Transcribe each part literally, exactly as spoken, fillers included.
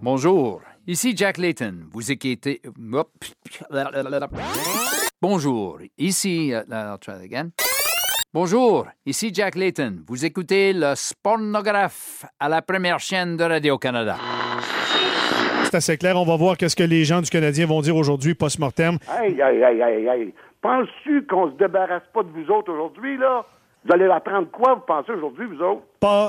Bonjour, ici Jack Layton. Vous écoutez... Bonjour, ici... Uh, I'll try that again. Bonjour, ici Jack Layton. Vous écoutez le Spornographe à la première chaîne de Radio-Canada. C'est assez clair. On va voir qu'est-ce que les gens du Canadien vont dire aujourd'hui, post-mortem. Hey, hey, hey, hey, hey. Penses-tu qu'on se débarrasse pas de vous autres aujourd'hui, là? Vous allez apprendre quoi, vous pensez, aujourd'hui, vous autres? Pas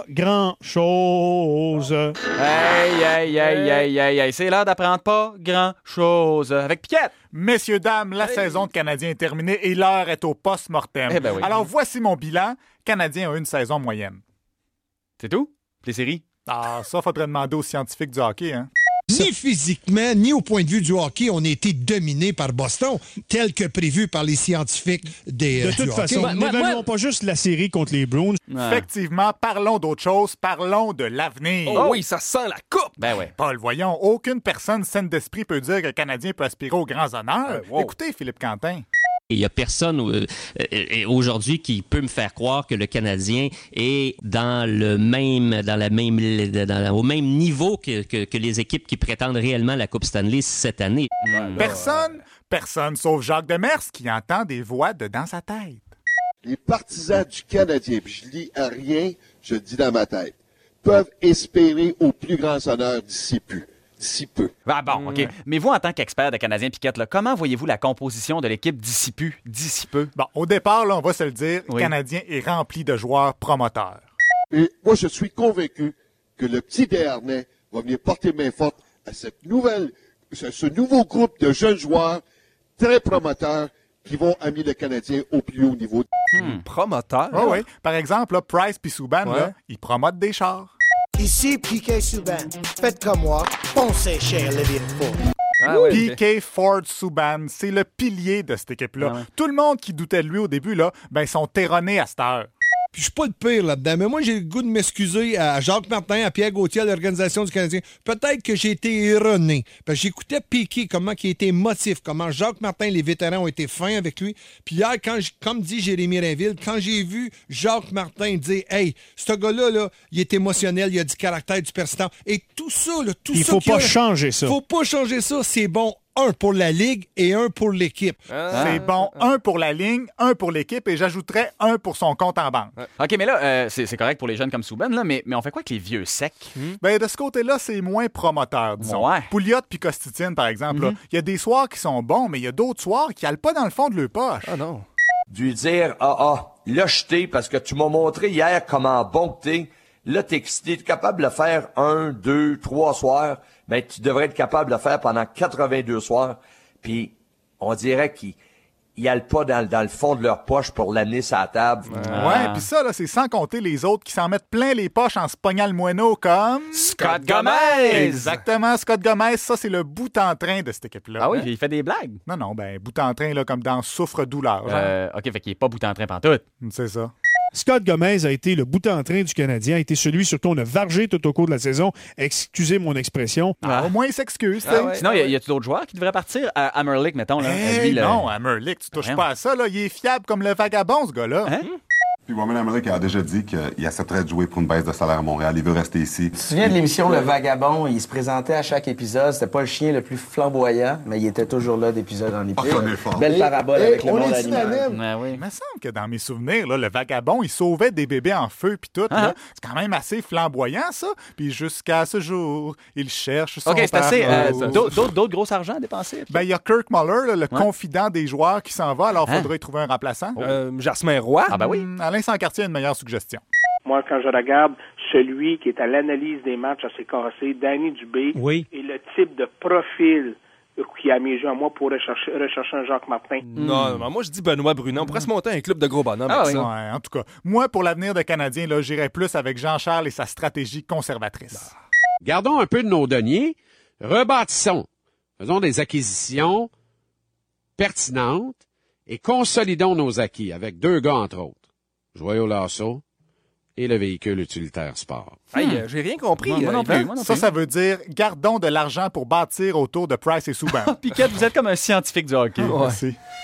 grand-chose. Hey, hey, hey, hey, hey, hey. C'est l'heure d'apprendre pas grand-chose. Avec Piquette. Messieurs, dames, la hey. saison de Canadien est terminée et l'heure est au post-mortem. Eh ben oui. Alors, voici mon bilan. Canadien a une saison moyenne. C'est tout? Les séries? Ah, ça, faudrait demander aux scientifiques du hockey, hein? Ni physiquement, ni au point de vue du hockey, on a été dominé par Boston, tel que prévu par les scientifiques des, de euh, toute du façon, hockey. n'évaluons pas juste la série contre les Bruins. Ouais. Effectivement, parlons d'autre chose, parlons de l'avenir. Oh, oh oui, ça sent la coupe! Ben ouais. Paul, voyons, aucune personne saine d'esprit peut dire que le Canadien peut aspirer aux grands honneurs. Euh, wow. Écoutez, Philippe Quentin. Il n'y a personne euh, euh, aujourd'hui qui peut me faire croire que le Canadien est dans le même, dans la même, dans, au même niveau que, que, que les équipes qui prétendent réellement la Coupe Stanley cette année. Mmh. Personne, personne sauf Jacques Demers qui entend des voix de dans sa tête. Les partisans du Canadien, puis je lis à rien, je le dis dans ma tête, peuvent espérer aux plus grands honneurs d'ici peu. D'ici peu. Ah bon, OK. Mais vous, en tant qu'expert de Canadien Piquette, là, comment voyez-vous la composition de l'équipe d'ici peu? D'ici peu? Bon, au départ, là, on va se le dire, oui. le Canadien est rempli de joueurs promoteurs. Et moi, je suis convaincu que le petit Desharnais va venir porter main forte à cette nouvelle, ce, ce nouveau groupe de jeunes joueurs très promoteurs qui vont amener le Canadien au plus haut niveau. Hmm, promoteur? Oui, oui. Par exemple, là, Price puis Subban, ouais. là, ils promotent des chars. Ici, Piquet Subban. Faites comme moi, foncez chez Liverpool. Ah ouais, P K okay. Ford Subban, c'est le pilier de cette équipe-là. Ah ouais. Tout le monde qui doutait de lui au début, là, ben, ils sont erronés à cette heure. Puis je suis pas le pire là-dedans, mais moi, j'ai le goût de m'excuser à Jacques Martin, à Pierre Gauthier, à l'Organisation du Canadien. Peut-être que j'ai été erroné. Parce que j'écoutais Piquet, comment il était émotif, comment Jacques Martin, les vétérans, ont été fins avec lui. Puis hier, quand je, comme dit Jérémy Rainville, quand j'ai vu Jacques Martin dire « Hey, ce gars-là, là, il est émotionnel, il a du caractère, du persistant. » Et tout ça, là, tout il ça... Il faut pas a, changer ça. Il faut pas changer ça. C'est bon. Un pour la Ligue et un pour l'équipe. Ah, c'est bon. Un pour la ligne, un pour l'équipe et j'ajouterais un pour son compte en banque. OK, mais là, euh, c'est, c'est correct pour les jeunes comme Subban, là, mais, mais on fait quoi avec les vieux secs? Hmm. Ben, de ce côté-là, c'est moins promoteur, disons. Ouais. Pouliot puis Kostitine, par exemple, il mm-hmm. y a des soirs qui sont bons, mais il y a d'autres soirs qui n'allent pas dans le fond de leur poche. Ah non. Lui dire, ah ah, là, je t'ai parce que tu m'as montré hier comment bon que t'es. Là, t'es, t'es capable de le faire un, deux, trois soirs. Ben, tu devrais être capable de le faire pendant quatre-vingt-deux soirs. Puis, on dirait qu'ils n'allent pas dans, dans le fond de leur poche pour l'amener sur la table. Ah. Ouais, puis ça, là, c'est sans compter les autres qui s'en mettent plein les poches en se pognant le moineau comme... Scott Gomez! Exactement, Scott Gomez, ça, c'est le bout en train de cette équipe-là. Ah oui, il fait des blagues? Non, non, ben, bout en train, là, comme dans Souffre-douleur. Euh, OK, fait qu'il n'est pas bout en train pantoute. C'est ça. Scott Gomez a été le bout en train du Canadien, a été celui sur qui on a vargé tout au cours de la saison. Excusez mon expression. Ah, au moins, il s'excuse. Ah ouais, Sinon, il ah ouais. y a-t-il d'autres joueurs qui devraient partir? À Hammerlick, mettons. Là, hey, lui, le... Non, Hammerlick, tu touches Rien. pas à ça. Là. Il est fiable comme le vagabond, ce gars-là. Hein? Puis Roman Hammerlick a déjà dit qu'il accepterait de jouer pour une baisse de salaire à Montréal. Il veut rester ici. Tu te souviens de l'émission Le Vagabond? Il se présentait à chaque épisode. C'était pas le chien le plus flamboyant, mais il était toujours là d'épisode en épisode. Oh, Belle parabole et, avec et, le monde animal. Ah, oui. Il me semble que dans mes souvenirs, là, le Vagabond, il sauvait des bébés en feu puis tout. Ah. C'est quand même assez flamboyant, ça. Puis jusqu'à ce jour, il cherche son OK, c'est assez. Euh, d'autres, d'autres, d'autres gros argent à dépenser? Ben, il y a Kirk Muller, là, le ouais. confident des joueurs qui s'en va. Alors, il hein? faudrait trouver un remplaçant. Euh, Jasmin Roy? Ah ben oui. Hum, Alain Sancartier a une meilleure suggestion. Moi, quand je regarde celui qui est à l'analyse des matchs à C K C, Danny Dubé, oui. et le type de profil qui a mis à moi pour rechercher, rechercher un Jacques Martin. Non, non, moi je dis Benoît Brunet. On pourrait se monter un club de gros bonhommes ah, avec oui. ça. Ouais, en tout cas, moi, pour l'avenir de Canadien, là, j'irais plus avec Jean-Charles et sa stratégie conservatrice. Gardons un peu de nos deniers, rebâtissons, faisons des acquisitions pertinentes et consolidons nos acquis avec deux gars, entre autres. Joyau Lasso et le véhicule utilitaire sport. Hey, hmm. euh, j'ai rien compris. Moi, moi non plus, moi non ça, plus. ça veut dire gardons de l'argent pour bâtir autour de Price et Subban. Piquette, vous êtes comme un scientifique du hockey. Merci.